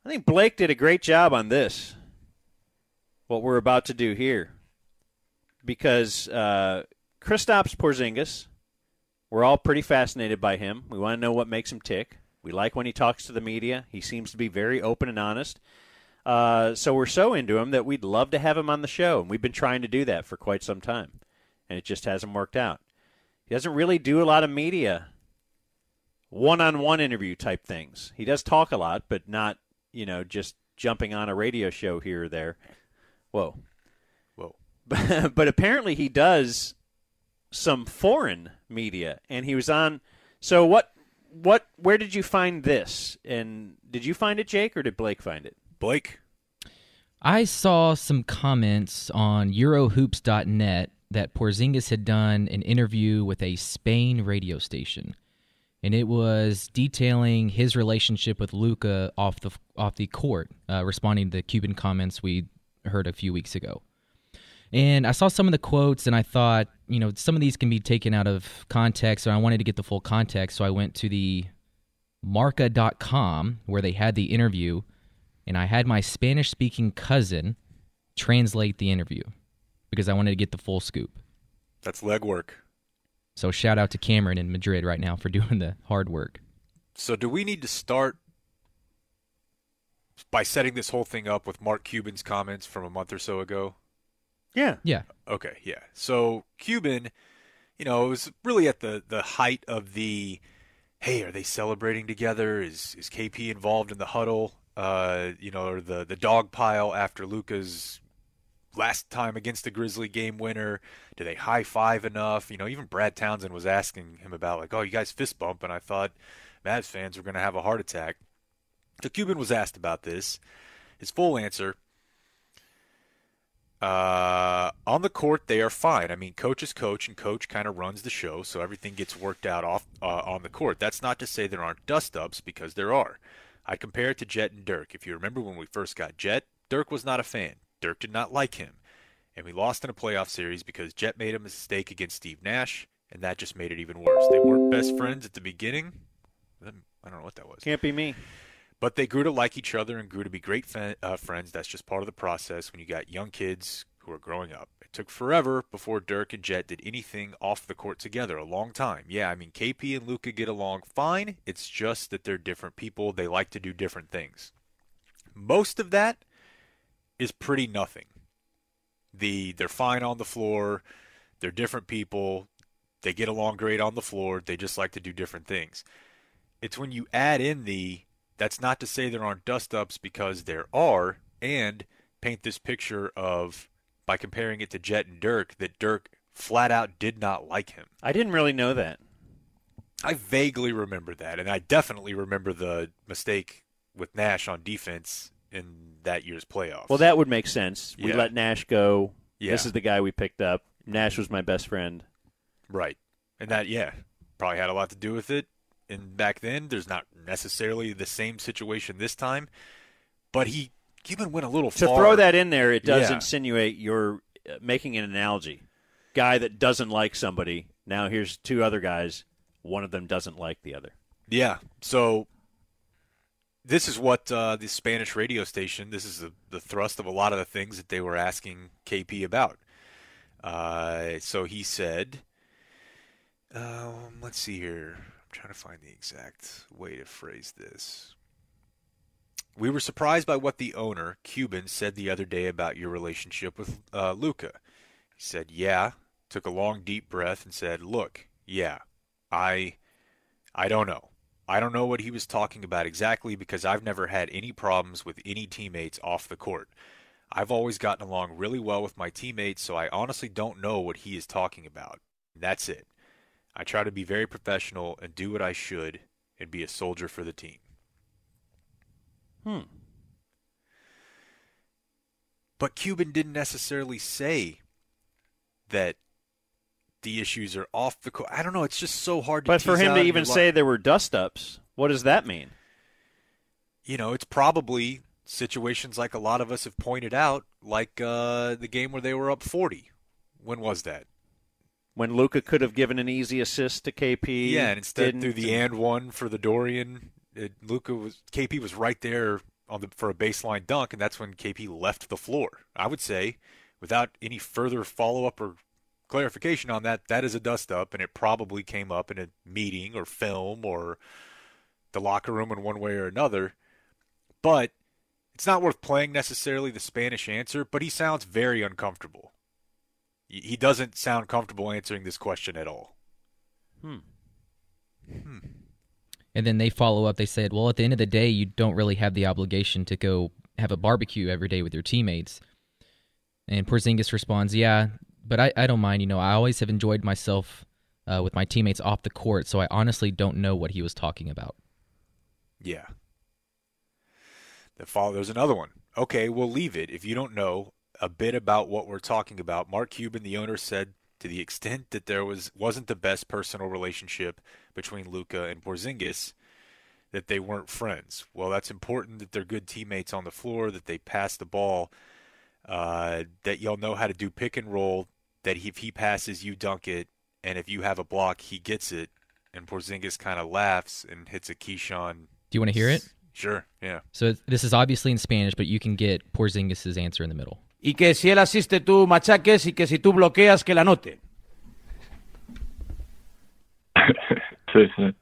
I think Blake did a great job on this, what we're about to do here. Because Kristaps Porzingis, we're all pretty fascinated by him. We want to know what makes him tick. We like when he talks to the media. He seems to be very open and honest. So we're so into him that we'd love to have him on the show, and we've been trying to do that for quite some time, and it just hasn't worked out. He doesn't really do a lot of media one-on-one interview type things. He does talk a lot, but not, just jumping on a radio show here or there. Whoa. But apparently he does some foreign media, and he was on. So where did you find this? And did you find it, Jake, or did Blake find it? Blake? I saw some comments on Eurohoops.net that Porzingis had done an interview with a Spain radio station, and it was detailing his relationship with Luka off the court, responding to the Cuban comments we heard a few weeks ago. And I saw some of the quotes, and I thought, some of these can be taken out of context, and I wanted to get the full context, so I went to the Marca.com, where they had the interview, and I had my Spanish-speaking cousin translate the interview, because I wanted to get the full scoop. That's legwork. So shout out to Cameron in Madrid right now for doing the hard work. So do we need to start by setting this whole thing up with Mark Cuban's comments from a month or so ago? Yeah. Okay, yeah. So Cuban, it was really at the height of the, hey, are they celebrating together? Is KP involved in the huddle? Or the dog pile after Luka's last time against the Grizzly game winner? Do they high five enough? Even Brad Townsend was asking him about, like, oh, you guys fist bump, and I thought Mavs fans were going to have a heart attack. So Cuban was asked about this. His full answer: on the court, they are fine. I mean, coach is coach, and coach kind of runs the show, so everything gets worked out off on the court. That's not to say there aren't dust-ups, because there are. I'd compare it to Jet and Dirk. If you remember when we first got Jet, Dirk was not a fan. Dirk did not like him. And we lost in a playoff series because Jet made a mistake against Steve Nash, and that just made it even worse. They weren't best friends at the beginning. I don't know what that was. Can't be me. But they grew to like each other and grew to be great friends. That's just part of the process when you got young kids who are growing up. It took forever before Dirk and Jet did anything off the court together, a long time. Yeah, I mean, KP and Luka get along fine. It's just that they're different people. They like to do different things. Most of that is pretty nothing. They're fine on the floor. They're different people. They get along great on the floor. They just like to do different things. It's when you add in that's not to say there aren't dust-ups, because there are, and paint this picture of, by comparing it to Jet and Dirk, that Dirk flat out did not like him. I didn't really know that. I vaguely remember that, and I definitely remember the mistake with Nash on defense in that year's playoffs. Well, that would make sense. We Yeah. let Nash go. Yeah. This is the guy we picked up. Nash was my best friend. Right. And that, probably had a lot to do with it. And back then, there's not necessarily the same situation this time, but Cuban went a little far. To throw that in there, it does Yeah. insinuate you're making an analogy. Guy that doesn't like somebody. Now here's two other guys. One of them doesn't like the other. Yeah. So this is what the Spanish radio station, this is the thrust of a lot of the things that they were asking KP about. So he said, let's see here. I'm trying to find the exact way to phrase this. We were surprised by what the owner, Cuban, said the other day about your relationship with Luka. He said, took a long, deep breath and said, look, I don't know. I don't know what he was talking about exactly, because I've never had any problems with any teammates off the court. I've always gotten along really well with my teammates, so I honestly don't know what he is talking about. That's it. I try to be very professional and do what I should and be a soldier for the team. But Cuban didn't necessarily say that the issues are off the court. I don't know. It's just so hard to But for tease him out to in even your say there were dust-ups, what does that mean? It's probably situations like a lot of us have pointed out, like the game where they were up 40. When was that? When Luka could have given an easy assist to KP. Yeah, and instead didn't. through the and one for the Dorian, KP was right there for a baseline dunk, and that's when KP left the floor. I would say, without any further follow-up or clarification on that, that is a dust-up, and it probably came up in a meeting or film or the locker room in one way or another. But it's not worth playing necessarily the Spanish answer, but he sounds very uncomfortable. He doesn't sound comfortable answering this question at all. And then they follow up. They said, well, at the end of the day, you don't really have the obligation to go have a barbecue every day with your teammates. And Porzingis responds, yeah, but I don't mind. I always have enjoyed myself with my teammates off the court, so I honestly don't know what he was talking about. Yeah. There's another one. Okay, we'll leave it. If you don't know a bit about what we're talking about, Mark Cuban, the owner, said to the extent that there wasn't the best personal relationship between Luka and Porzingis, that they weren't friends. Well, that's important that they're good teammates on the floor, that they pass the ball, that y'all know how to do pick and roll, that if he passes, you dunk it, and if you have a block, he gets it. And Porzingis kind of laughs and hits a Keyshawn. Do you want to hear it? Sure, yeah. So this is obviously in Spanish, but you can get Porzingis' answer in the middle. Y que si él asiste, tú machaques, y que si tú bloqueas, que la anote. Sí, sí.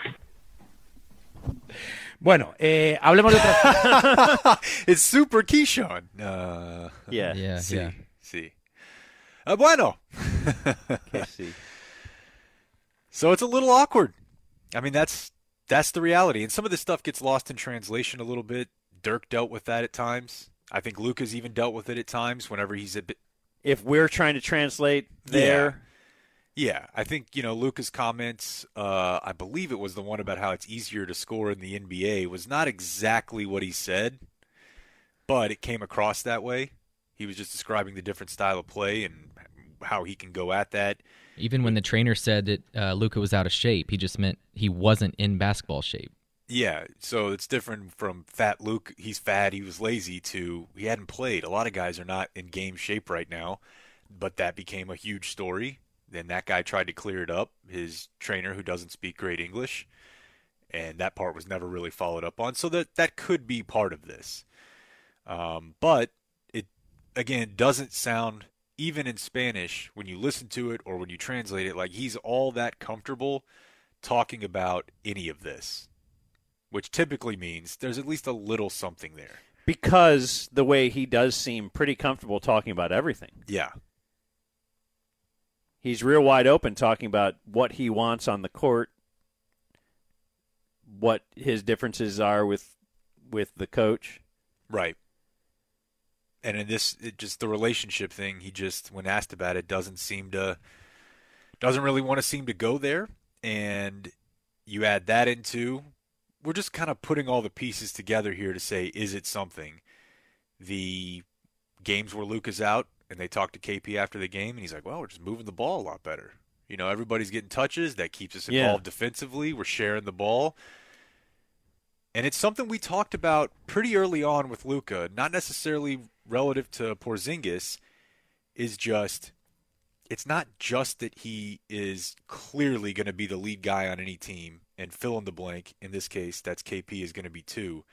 Bueno, hablemos de otra. It's super Keyshawn. Yeah. Sí. Bueno. Okay, see. So it's a little awkward. I mean, that's the reality. And some of this stuff gets lost in translation a little bit. Dirk dealt with that at times. I think Luka's even dealt with it at times whenever he's a bit. If we're trying to translate there. Yeah, I think, Luka's comments, I believe it was the one about how it's easier to score in the NBA, was not exactly what he said, but it came across that way. He was just describing the different style of play and how he can go at that. Even when the trainer said that Luka was out of shape, he just meant he wasn't in basketball shape. Yeah, so it's different from fat Luke, he's fat, he was lazy, to he hadn't played. A lot of guys are not in game shape right now, but that became a huge story. Then that guy tried to clear it up, his trainer who doesn't speak great English, and that part was never really followed up on. So that could be part of this. But it, again, doesn't sound, even in Spanish, when you listen to it or when you translate it, like he's all that comfortable talking about any of this, which typically means there's at least a little something there. Because the way he does seem pretty comfortable talking about everything. Yeah. He's real wide open talking about what he wants on the court, what his differences are with the coach. Right. And in this, just the relationship thing, he just, when asked about it, doesn't really want to seem to go there. And you add that into, we're just kind of putting all the pieces together here to say, is it something? The games where Luka's out, and they talked to KP after the game, and he's like, well, we're just moving the ball a lot better. Everybody's getting touches. That keeps us involved defensively. We're sharing the ball. And it's something we talked about pretty early on with Luka, not necessarily relative to Porzingis, is just, it's not just that he is clearly going to be the lead guy on any team and fill in the blank. In this case, that's KP is going to be too.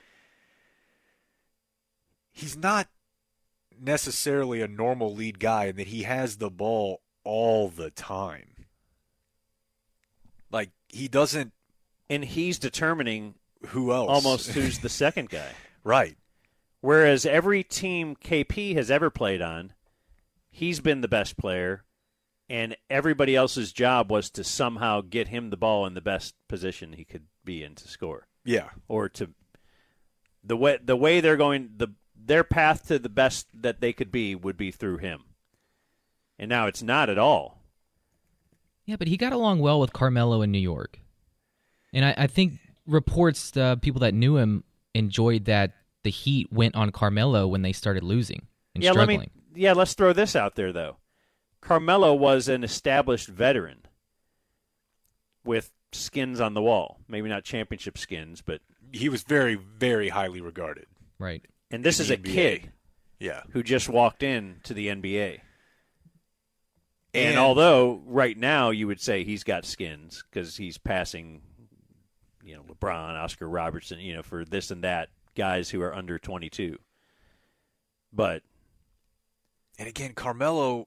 He's not necessarily a normal lead guy in that he has the ball all the time. Like, he doesn't... And he's determining who else. Almost who's the second guy. Right. Whereas every team KP has ever played on, he's been the best player, and everybody else's job was to somehow get him the ball in the best position he could be in to score. Yeah. Or to... The way they're going... Their path to the best that they could be would be through him. And now it's not at all. Yeah, but he got along well with Carmelo in New York. And I think reports, people that knew him enjoyed that the heat went on Carmelo when they started losing and struggling. Let's throw this out there, though. Carmelo was an established veteran with skins on the wall. Maybe not championship skins, but... He was very, very highly regarded. Right. And this is a kid who just walked into the NBA. And although right now you would say he's got skins because he's passing, LeBron, Oscar Robertson, for this and that guys who are under 22. But and again, Carmelo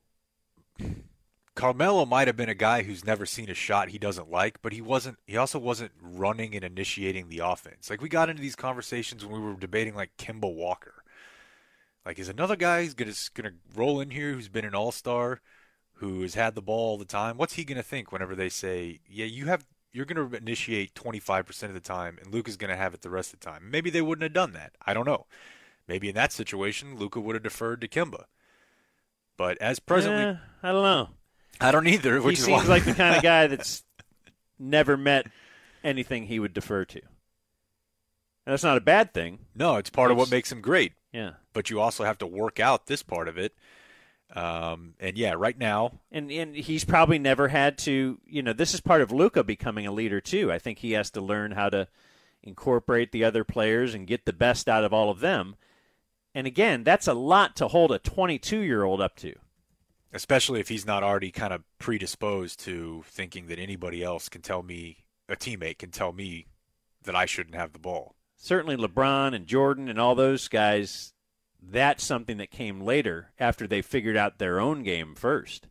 might have been a guy who's never seen a shot he doesn't like, but he also wasn't running and initiating the offense. Like, we got into these conversations when we were debating like Kemba Walker. Like, is another guy who's gonna roll in here who's been an all-star, who has had the ball all the time? What's he gonna think whenever they say, yeah, you're gonna initiate 25% of the time and Luka's gonna have it the rest of the time? Maybe they wouldn't have done that. I don't know. Maybe in that situation, Luka would have deferred to Kemba. But as presently, I don't know. I don't either. He seems like the kind of guy that's never met anything he would defer to. And that's not a bad thing. No, it's part of what makes him great. Yeah. But you also have to work out this part of it. And yeah, right now. And he's probably never had to, this is part of Luka becoming a leader too. I think he has to learn how to incorporate the other players and get the best out of all of them. And again, that's a lot to hold a 22-year-old up to. Especially if he's not already kind of predisposed to thinking that anybody else can tell me, a teammate can tell me that I shouldn't have the ball. Certainly LeBron and Jordan and all those guys, that's something that came later after they figured out their own game first.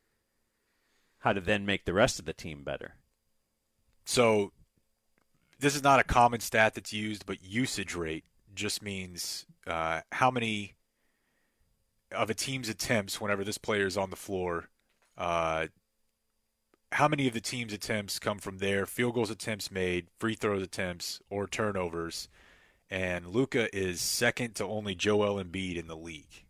How to then make the rest of the team better. So this is not a common stat that's used, but usage rate just means how many of a team's attempts whenever this player is on the floor, how many of the team's attempts come from their field goals attempts made, free throws attempts, or turnovers. And Luka is second to only Joel Embiid in the league.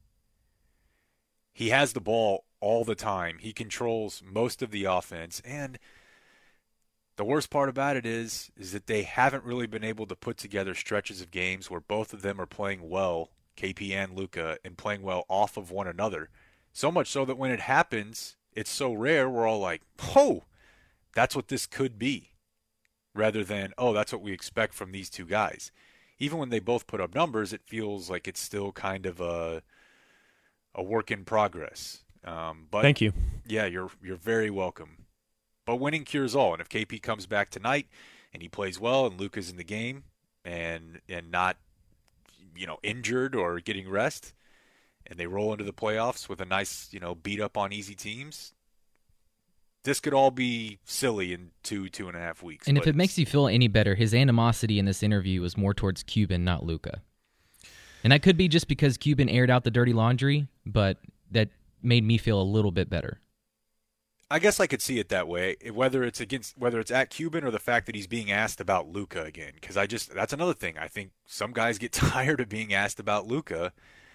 He has the ball all the time. He controls most of the offense. And the worst part about it is that they haven't really been able to put together stretches of games where both of them are playing well, KP and Luka, and playing well off of one another. So much so that when it happens, it's so rare, we're all like, oh, that's what this could be. Rather than, oh, that's what we expect from these two guys. Even when they both put up numbers, it feels like it's still kind of a work in progress. But thank you. Yeah, you're very welcome. But winning cures all. And if KP comes back tonight and he plays well and Luka's in the game and not injured or getting rest, and they roll into the playoffs with a nice, beat up on easy teams, this could all be silly in 2.5 weeks. And if it makes you feel any better, his animosity in this interview was more towards Cuban, not Luka. And that could be just because Cuban aired out the dirty laundry, but that made me feel a little bit better. I guess I could see it that way, whether it's at Cuban or the fact that he's being asked about Luka again. Because that's another thing. I think some guys get tired of being asked about Luka,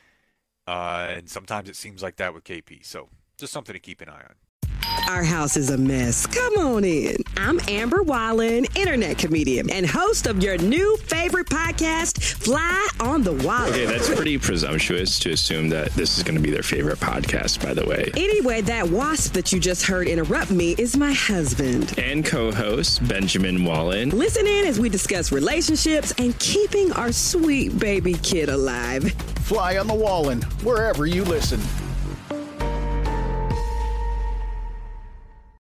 and sometimes it seems like that with KP. So just something to keep an eye on. Our house is a mess. Come on in. I'm Amber Wallen, internet comedian and host of your new favorite podcast, Fly on the Wallen. Okay, that's pretty presumptuous to assume that this is going to be their favorite podcast, by the way. Anyway, that wasp that you just heard interrupt me is my husband. And co-host, Benjamin Wallen. Listen in as we discuss relationships and keeping our sweet baby kid alive. Fly on the Wallen, wherever you listen.